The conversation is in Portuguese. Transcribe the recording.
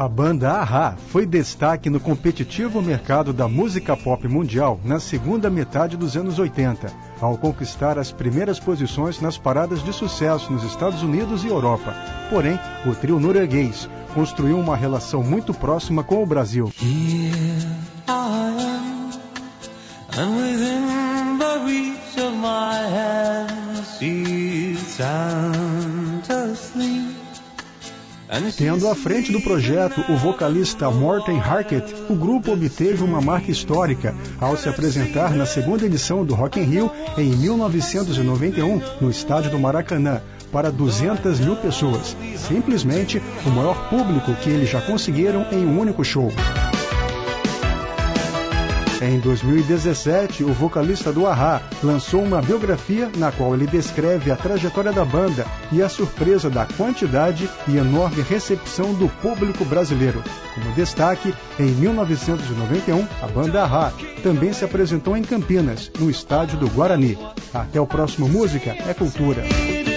A banda A-ha foi destaque no competitivo mercado da música pop mundial na segunda metade dos anos 80, ao conquistar as primeiras posições nas paradas de sucesso nos Estados Unidos e Europa. Porém, o trio norueguês construiu uma relação muito próxima com o Brasil. Tendo à frente do projeto o vocalista Morten Harket, o grupo obteve uma marca histórica ao se apresentar na segunda edição do Rock in Rio em 1991, no estádio do Maracanã, para 200 mil pessoas. Simplesmente o maior público que eles já conseguiram em um único show. Em 2017, o vocalista do A-ha lançou uma biografia na qual ele descreve a trajetória da banda e a surpresa da quantidade e enorme recepção do público brasileiro. Como destaque, em 1991, a banda A-ha também se apresentou em Campinas, no estádio do Guarani. Até o próximo Música é Cultura.